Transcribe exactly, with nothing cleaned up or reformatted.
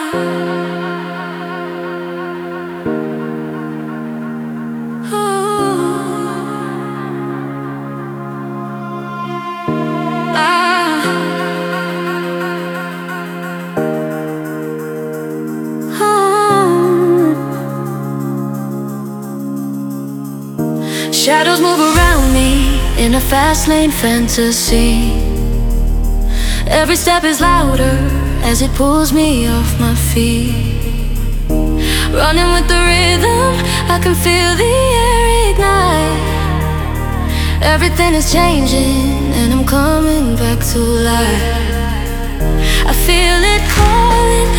Shadows move around me in a fast lane fantasy. Every step is louder as it pulls me off my feet. Running with the rhythm, I can feel the air ignite. Everything is changing and I'm coming back to life. I feel it calling,